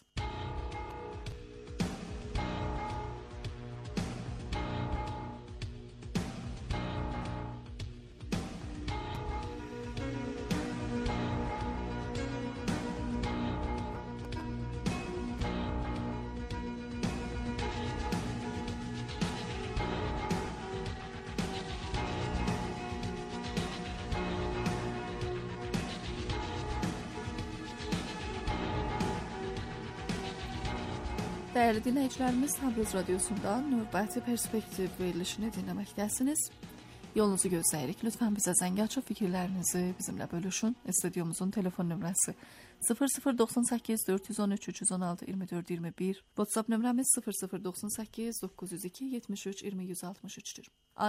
Dəyərli dinləyicilərimiz, Təbriz radiosundan növbəti Perspektiv verilişini dinləməkdəsiniz. Yolunuzu gözləyirik. Lütfən bizə zəng açıb fikirlərinizi bizimlə bölüşün. Studyomuzun telefon nömrəsi 0098 413 316 24 21. WhatsApp nömrəmiz 0098 902 73 20 163-dür.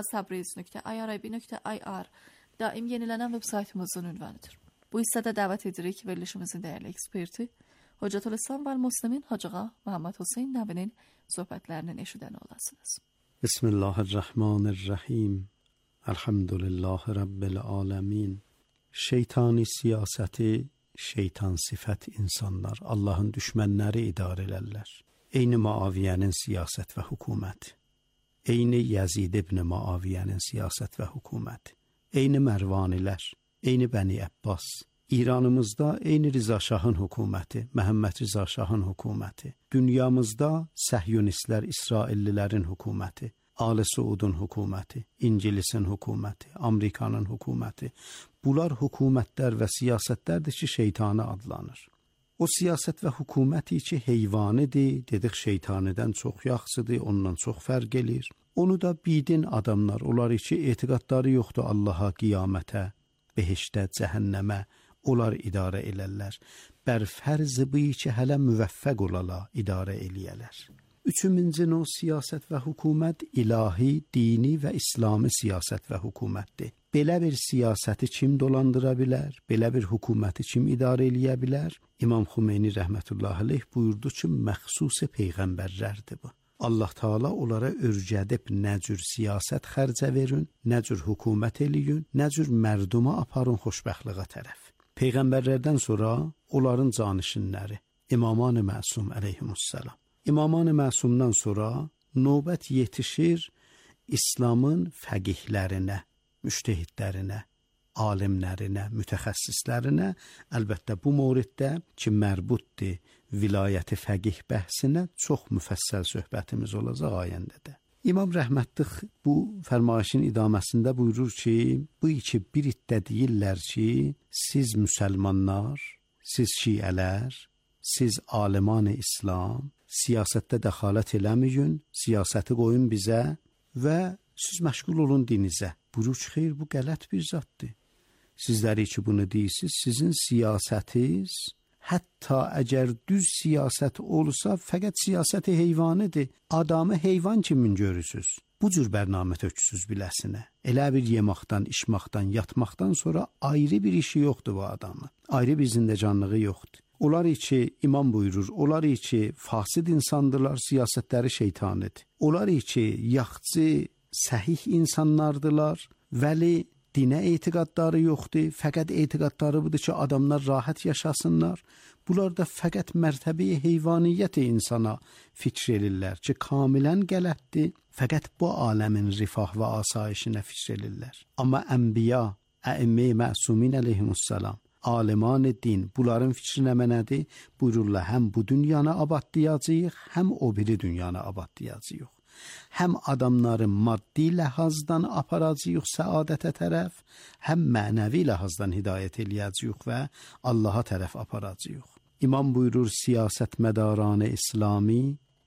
aztabriz.irib.ir daim yenilənən veb saytımızın ünvanıdır. Bu hissədə dəvət edirik verilişimizin dəyərli eksperti Hocatülislam və Müslimin Hacığa Muhammed Hüseyn Nəbinin söhbətlərinin eşidən olasınız. Bismillahirrahmanirrahim. Elhamdülillahi Rabbil alemin. Şeytani siyaseti, şeytan sifət insanlar, Allahın düşmənləri idarə elərlər. Eyni Muaviyyənin siyasət və hökuməti. Eyni Yazid ibn Muaviyyənin siyasət və hökuməti. Eyni Mərvanilər, eyni Bəni Abbas. İranımızda eyni Rıza Şahın hökuməti, Məhəmməd Rıza Şahın hökuməti. Dünyamızda Səhyonistlər, İsraillilərin hökuməti. Ali Suudun hökuməti, İngilisin hökuməti, Amerikanın hökuməti. Bunlar hökumətlər və siyasətlərdir ki, şeytanı adlanır. O siyasət və hökuməti ki, heyvanidir, dedik şeytanidən çox yaxşıdır, ondan çox fərq edir. Onu da bidin adamlar, onlar ki, etiqadları yoxdur Allaha, qiyamətə, behişdə, cəhənnəmə, onlar idarə elərlər. Bər fərzi bu ki, hələ müvəffəq olala, idarə eləyələr. Üçüncü o siyasət və hökumət ilahi, dini və İslami siyasət və hökumətdir. Belə bir siyasəti kim dolandıra bilər? Belə bir hökuməti kim idarə eləyə bilər? İmam Xümeyni rəhmətullahi aleyh buyurdu ki, məxsusi peyğəmbərlərdir bu. Allah Taala onlara örgədib nə cür siyasət xərcə verin, nə cür hökumət eləyin, nə cür mərduma aparın xoşbəxtliyə tərəf. Peyğəmbərlərdən sonra onların canişinləri İmaman-ı Məsum əleyhimussalam. İmaman-ı Məsumdan sonra növbət yetişir İslamın fəqihlərinə, müştehidlərinə, alimlərinə, mütəxəssislərinə. Əlbəttə bu mövriddə ki, mərbutdir vilayəti fəqih bəhsinə çox müfəssəl söhbətimiz olacaq ayəndədə. İmam rəhmətli bu fərmayışın idaməsində buyurur ki, bu iki bir iddə deyirlər ki, siz müsəlmanlar, siz şiələr, siz aliman-ı İslam, siyasətdə dəxalət eləməyin, siyasəti qoyun bizə və siz məşğul olun dinizə. Buyurur ki, xeyr, bu qələt bir zatdır. Sizləri ki, bunu deyirsiniz, sizin siyasətiniz, hətta əgər düz siyasət olsa, fəqət siyasəti heyvanidir. Adamı heyvan kimin görürsünüz? Bu cür bərnamə töksüz biləsinə. Elə bir yemaqdan, içmaqdan, yatmaqdan sonra ayrı bir işi yoxdur bu adamın. Ayrı bir zindəcanlığı yoxdur. Onlar ki, imam buyurur, onlar ki, fasid insandırlar, siyasətləri şeytanidir. Onlar ki, yaxçı, səhih insanlardılar, vəli dinə etiqadları yoxdur, fəqət etiqadları budur ki, adamlar rahat yaşasınlar. Bunlar da fəqət mərtəbəyə heyvaniyyət insana fikr edirlər ki, kamilən qələtdir, fəqət bu aləmin rifah və asayişinə fikr edirlər. Amma ənbiya, əimmə-i məsumin əleyhimussalam, aliman din, bunların fikri nə mənədir? Buyururlar, həm bu dünyanı abadlayacağıq, həm o biri dünyanı abadlayacağıq. Həm adamları maddi ləhazdan aparacağıq səadətə tərəf, həm mənəvi ləhazdan hidayət eləyəcəyik və Allaha tərəf aparacağıq. İmam buyurur, siyasətmədaran-ı İslami,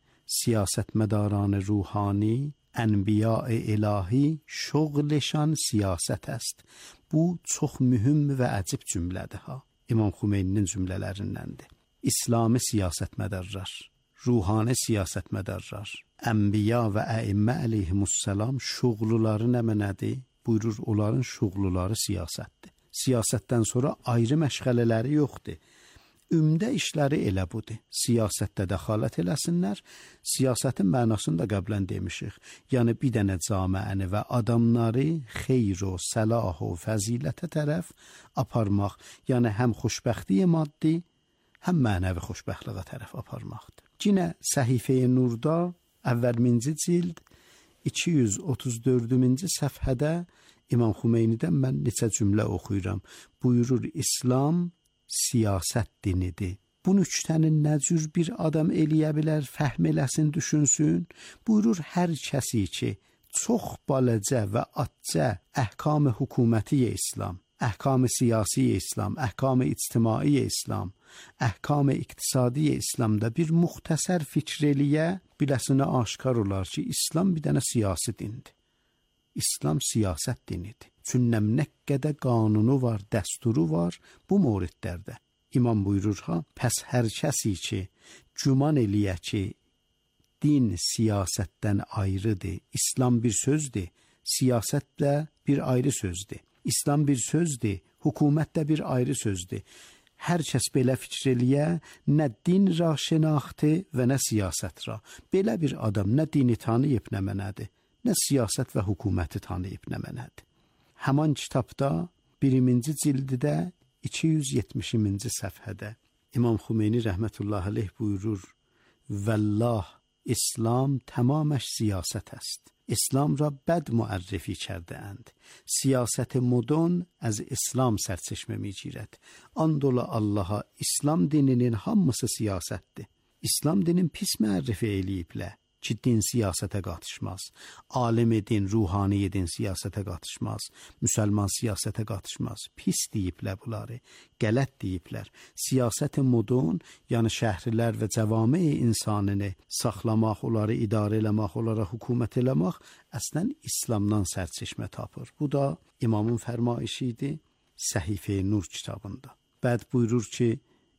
siyasətmədaran-ı ruhani, ənbiya-i ilahi, şoğleşan siyasət əst. Bu çox mühüm və əcib cümlədir ha. İmam Xümeyninin cümlələrindəndir. İslami siyasətmədarlar, ruhani siyasətmədarlar, ənbiya və əimmə əleyhimussalam şuğluları nə mənədir? Buyurur, onların şuğluları siyasətdir. Siyasətdən sonra ayrı məşğələləri yoxdur. Ümdə işləri elə budur. Siyasətdə dəxalət eləsinlər, siyasətin mənasını da qəblən demişik. Yəni bir dənə camiəni və adamları xeyr o, səlah o, fəzilətə tərəf aparmaq. Yəni həm xoşbəxtliyə maddi, həm mənəvi xoşbəxtliyə tərəf aparmaqdır. Yine Səhifə-i Nurda əvvəlminci cild 234-cü səfhədə İmam Xümeynidən mən neçə cümlə oxuyuram. Buyurur, İslam siyasət dinidir. Bu nüktəni nə cür bir adam eləyə bilər, fəhm eləsin, düşünsün. Buyurur, hər kəsi ki, çox balacə və atcə əhkam-ı hökuməti-i İslam, əhkam-ı siyasi-i İslam, əhkam-ı ictimai-i İslam, əhkam-ı iqtisadi-i İslamda bir müxtəsər fikr eləyə, biləsinə aşkar olar ki, İslam bir dənə siyasi dindir. İslam siyasət dinidir. Çünki nə qədər qanunu var, dəsturu var bu mövridlərdə. İmam buyurur ha, pəs hər kəsi ki, güman eləyə ki, din siyasətdən ayrıdır. İslam bir sözdür, siyasət də bir ayrı sözdür. İslam bir sözdür, hökumət də bir ayrı sözdür. Hər kəs belə fikir eləyə, nə din ra şənaxtı və nə siyasət ra. Belə bir adam nə dini tanıyıb nə mənədir, nə siyasət və hökuməti tanıyıb nə mənədir. Həman kitabda 1-ci cildidə 270-ci səfhədə İmam Xümeyni rəhmətullahi aleyh buyurur: "Vallah İslam tamameş siyaset است. İslam را بد معرفی کرده اند. سیاست مدرن از İslam sərçeşmə میگیرد. Andola Allaha İslam dininin hamısı siyasətdir. İslam dinin pis müərrifi eləyiblər ki, din siyasətə qatışmaz. Alim din, ruhani din siyasətə qatışmaz. Müsəlman siyasətə qatışmaz. Pis deyiblər bunları, qələt deyiblər. Siyasət-i modern, yəni şəhərlər və cəvami insanını saxlamaq, onları idarə eləmək, onlara hökumət eləmək əslən İslamdan sərçeşmə tapır. Bu da İmamın fərmayişi idi Səhifə-i Nur kitabında. Bəd buyurur ki,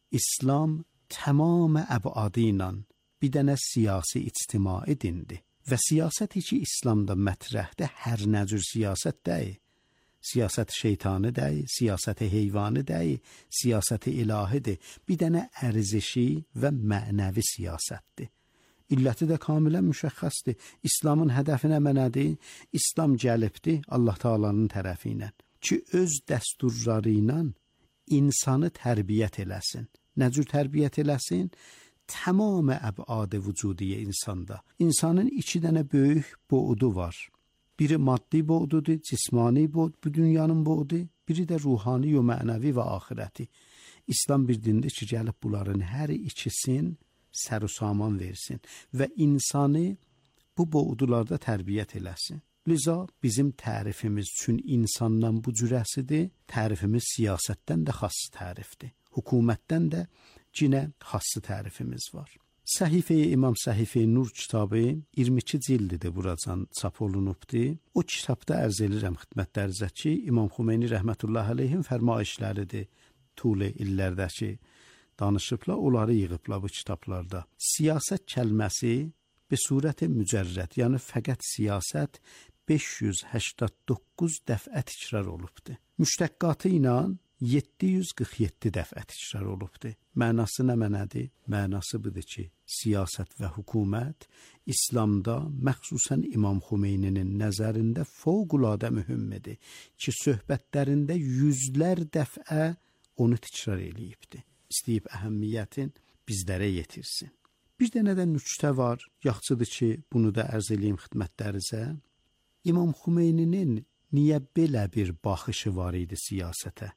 İslam tamam əbadi ilə bir dənə siyasi ictimai dindir. Və siyasət ki, İslamda mətrəhdə hər nə cür siyasət deyil. Siyasət şeytanı deyil, siyasət heyvanı deyil, siyasət ilahidir. Bir dənə ərzişi və mənəvi siyasətdir. İlləti də kamilən müşəxxəsdir. İslamın hədəfi nə mənədir? İslam gəlibdir Allah Taala'nın tərəfi ilə ki, öz dəsturları ilə insanı tərbiyyət eləsin. Nə cür tərbiyyət eləsin? Tamam əbad vücudiyyə insanda. İnsanın iki dənə böyük boğdu var. Biri maddi boğdudur, cismani boğd, bu dünyanın boğdu. Biri də ruhani və mənəvi və axirəti. İslam bir dindir ki, gəlib bunların hər ikisin sər-u-saman versin və insanı bu boğdularda tərbiyyət eləsin. Liza bizim tərifimiz üçün insandan bu cürəsidir. Tərifimiz siyasətdən də xas tərifdir. Hökumətdən də Cinə xassı tərifimiz var. Səhifə-i İmam Səhifə-i Nur kitabı 22 cildidir buracan çap olunubdur. O kitabda ərz edirəm xidmətlərinizə ki, İmam Xümeyni rəhmətullahi aleyhin fərmayişləridir. Tuli illərdəki danışıblar, onları yığıblar bu kitablarda. Siyasət kəlməsi bi surət mücərrəd, yəni fəqət siyasət 589 dəfə təkrar olubdur. Müştəqqatı ilə 747 dəfə təkrar olubdur. Mənası nə mənədir? Mənası budur ki, siyasət və hökumət İslamda, məxsusən İmam Xümeyninin nəzərində fövqəladə mühümmədir ki, söhbətlərində yüzlər dəfə onu təkrar eləyibdir. İstəyib əhəmiyyətin bizlərə yetirsin. Bir dənə də nüktə var, yaxşıdır ki, bunu da ərz eləyim xidmətlərinizə. İmam Xümeyninin niyə belə bir baxışı var idi siyasətə?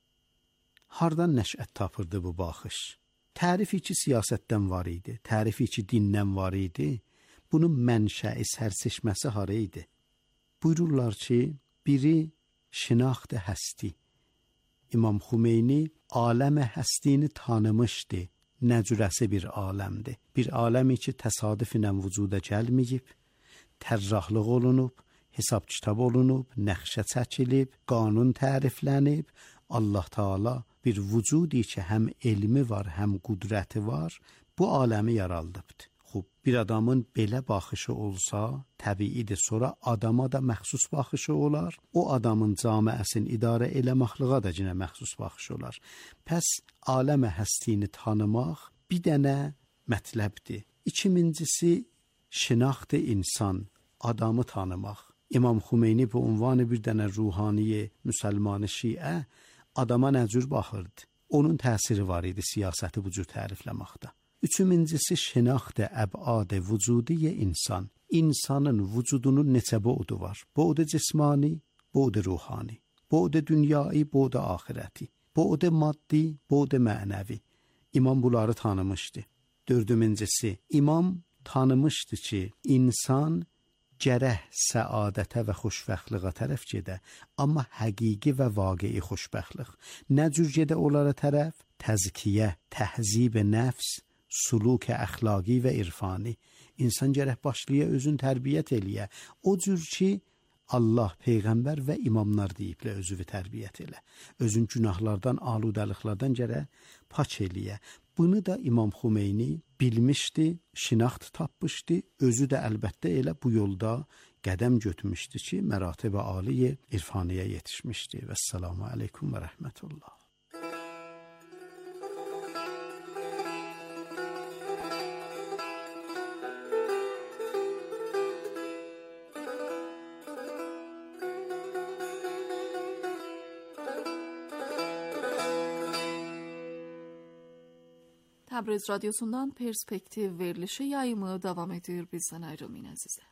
Hardan nəşət tapırdı bu baxış? Tərifi ki, siyasətdən var idi, tərifi ki, dindən var idi. Bunun mənşəi, sərçeşməsi hara idi? Buyururlar ki, biri şinaxt-ı həsti. İmam Xümeyni aləmə həstini tanımışdı. Nə cürəsi bir aləmdir. Bir aləmi ki, təsadüf ilə vücuda gəlməyib, tərrahlıq olunub, hesab kitab olunub, nəxşə çəkilib, qanun təriflənib, Allah Taala bir vücudi ki, həm elmi var, həm qudrəti var, bu aləmi yaraldıbdır. Xub, bir adamın belə baxışı olsa, təbiidir, sonra adama da məxsus baxışı olar, o adamın camiəsini idarə eləməklığa da yenə məxsus baxışı olar. Pəs, aləmə həstini tanımaq bir dənə mətləbdir. İkincisi, şinaxt-ı insan, adamı tanımaq. İmam Xümeyni bu unvanı bir dənə ruhaniyə, müsəlmanı şiə, adama nə cür baxırdı? Onun təsiri var idi siyasəti bu cür tərifləməkdə. Üçüncüsü şinaxt-ı əbad-ı vücudiyyə insan. İnsanın vücudunun neçə boğdu var? Boğdu cismani, boğdu ruhani. Boğdu dünyayı, boğdu ahirəti. Boğdu maddi, boğdu mənəvi. İmam bunları tanımışdı. Dördüncüsü, İmam tanımışdı ki, insan gərək səadətə və xoşbəxtliyə tərəf gedə, amma həqiqi və vaqei xoşbəxtlik. Nə cür gedə onlara tərəf? Təzkiyə, təhzib nəfs, suluk əxlaqi və irfani. İnsan gərək başlaya özün tərbiyyət eləyə. O cür ki, Allah, peyğəmbər və imamlar deyiblər özünü tərbiyyət elə. Özün günahlardan, aludəliklərdən gərək paç eləyə. Bunu da İmam Xümeyni bilmişdi, şinaxt tapmışdı. Özü də əlbəttə elə bu yolda qədəm götürmüşdü ki, məratib-i aliyə irfaniyə yetişmişdi. Vəssalamu aleykum və rəhmətullah. Təbriz radyosundan perspektiv verilişi yayımı davam edir. Bizdən ayrılmayın əzizlər.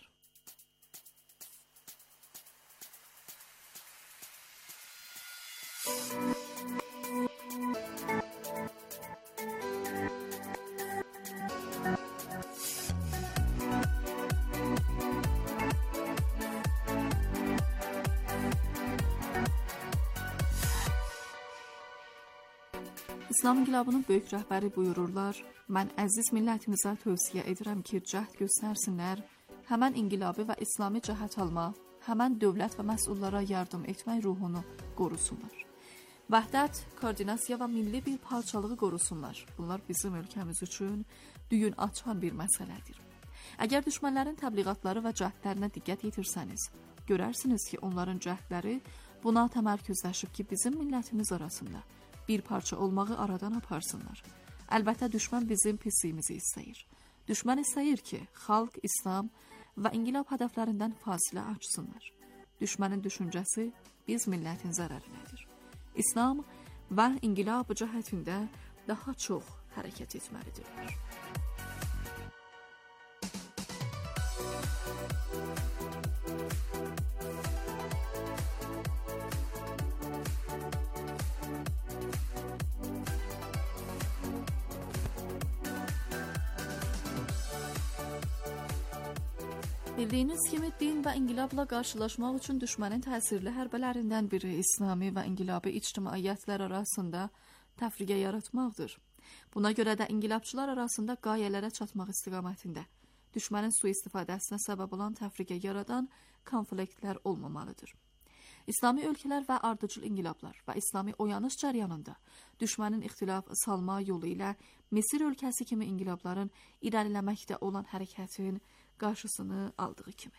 İslam İnqilabının böyük rəhbəri buyururlar, mən əziz millətimizə tövsiyə edirəm ki, cəhd göstərsinlər, həmən inqilabi və İslami cəhət alma, həmən dövlət və məsullara yardım etmək ruhunu qorusunlar. Vəhdət, koordinasiya və milli bir parçalığı qorusunlar. Bunlar bizim ölkəmiz üçün düyün açan bir məsələdir. Əgər düşmənlərin təbliğatları və cəhdlərinə diqqət yetirsəniz, görərsiniz ki, onların cəhdləri buna təmərküzləşib ki, bizim millətimiz arasında bir parça olmağı aradan aparsınlar. Əlbəttə, düşmən bizim pisliyimizi istəyir. Düşmən istəyir ki, xalq, İslam və inqilab hədəflərindən fasilə açsınlar. Düşmənin düşüncəsi biz millətin zərərinədir. İslam və inqilab cəhətində daha çox hərəkət etməlidirlər. Bildiyiniz kimi din və inqilabla qarşılaşmaq üçün düşmənin təsirli hərbələrindən biri İslami və inqilabi ictimaiyyətlər arasında təfriqə yaratmaqdır. Buna görə də inqilabçılar arasında qayələrə çatmaq istiqamətində düşmənin sui-istifadəsinə səbəb olan təfriqə yaradan konfliktlər olmamalıdır. İslami ölkələr və ardıcıl inqilablar və İslami oyanış cəryanında düşmənin ixtilaf salma yolu ilə Misir ölkəsi kimi inqilabların irəliləməkdə olan hərəkətin qarşısını aldığı kimi.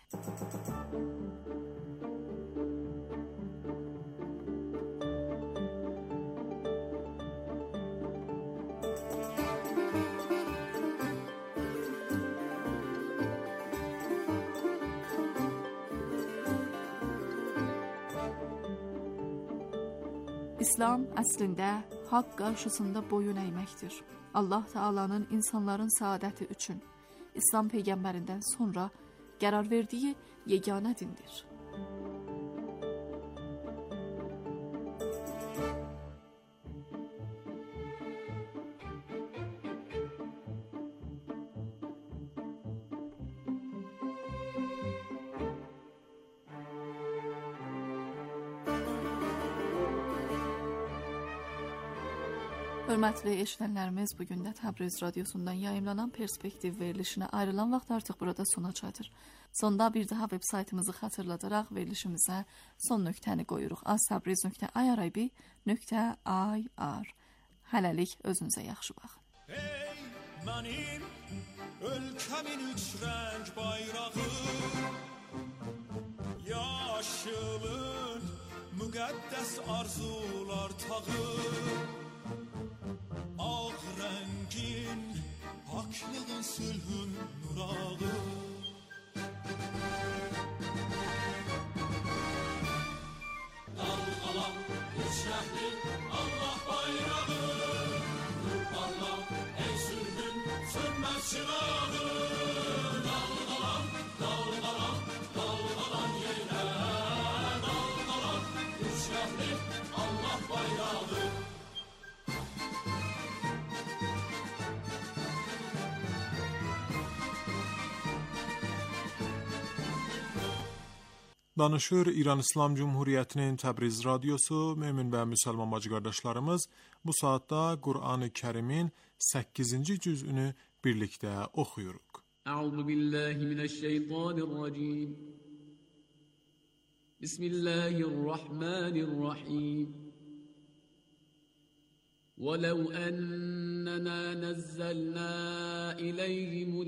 İslam əslində haqq qarşısında boyun əyməkdir. Allah Taala'nın insanların saadəti üçün İslam peyğəmbərindən sonra qərar verdiyi yeganə dindir. Hörmətli eşidənlərimiz, bugün də Təbriz radyosundan yayımlanan perspektiv verilişinə ayrılan vaxt artıq burada sona çatır. Sonda bir daha web saytımızı xatırladaraq verilişimizə son nöqtəni qoyuruq. aztabriz.irib.ir Hələlik özünüzə yaxşı baxın. Ey mənim ölkəmin üç rəng bayrağı, yaşılın müqəddəs arzular tağı, ağ rəngin, haklığın, sülhün nurağı. Dalğalan, üç rəhli Allah bayrağı, nur parla, ey sülhün sönməz çırağı. Dalğalan, dalğalan, dalğalan yerlə, dalğalan, üç rəhli Allah bayrağı. Danışır İran İslam Cumhuriyyətinin Təbriz radyosu, mömin və müsəlman bacı qardaşlarımız bu saatda Qur'an-ı Kərimin 8-ci cüzünü birlikdə oxuyuruq. Əuzu billahi minəşşeytanirracim. بسم الله الرحمن الرحيم ولو أننا نزلنا إليهم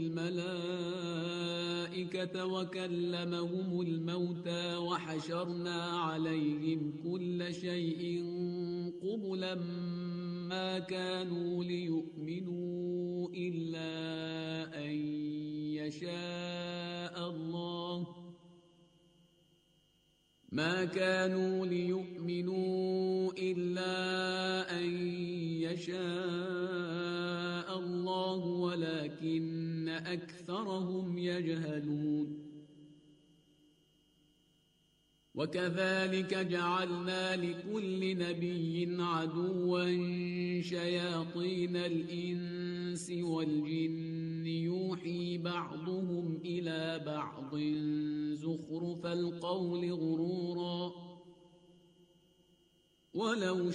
الملائكة وكلمهم الموتى وحشرنا عليهم كل شيء قبلا ما كانوا ليؤمنوا إلا أن يشاء الله ما كانوا ليؤمنوا إلا أن يشاء الله ولكن أكثرهم يجهلون وكذلك جعلنا لكل نبي عدوا شياطين الإنس والجن يوحي بعضهم إلى بعض زخرف القول غرورا ولو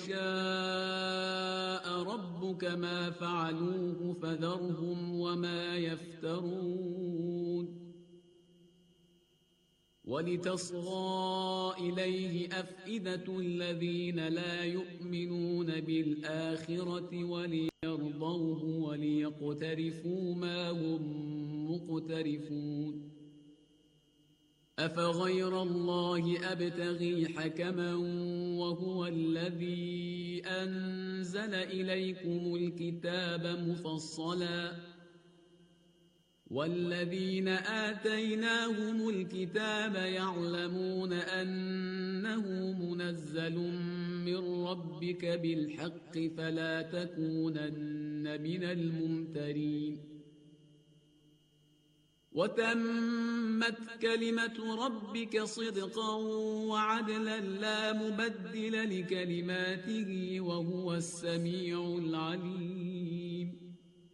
شاء ربك ما فعلوه فذرهم وما يفترون ولتصغى إليه أفئدة الذين لا يؤمنون بالآخرة وليرضوه وليقترفوا ما هم مقترفون أفغير الله أبتغي حكما وهو الذي أنزل إليكم الكتاب مفصلا والذين آتيناهم الكتاب يعلمون أنه منزل من ربك بالحق فلا تكونن من الممترين وتمت كلمة ربك صدقا وعدلا لا مبدل لكلماته وهو السميع العليم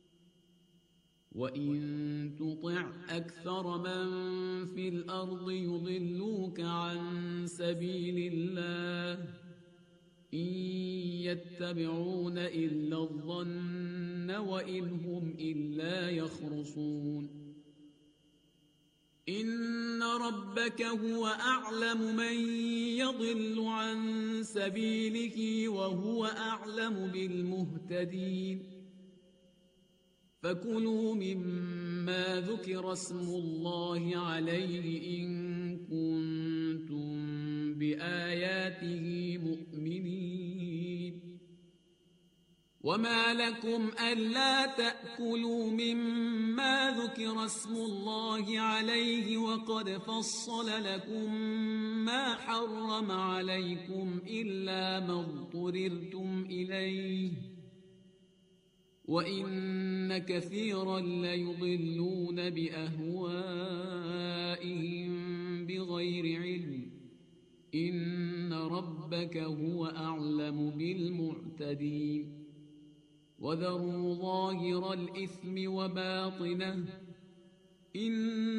وإن تطع أكثر من في الأرض يضلوك عن سبيل الله إن يتبعون إلا الظن وإن هم إلا يخرصون إن ربك هو أعلم من يضل عن سبيله وهو أعلم بالمهتدين فكلوا مما ذكر اسم الله عليه إن كنتم بآياته مؤمنين وما لكم ألا تأكلوا مما ذكر اسم الله عليه وقد فصل لكم ما حرم عليكم إلا ما اضطررتم إليه وإن كثيرا ليضلون بأهوائهم بغير علم إن ربك هو أعلم بالمعتدين وذروا ظاهر الإثم وباطنه إن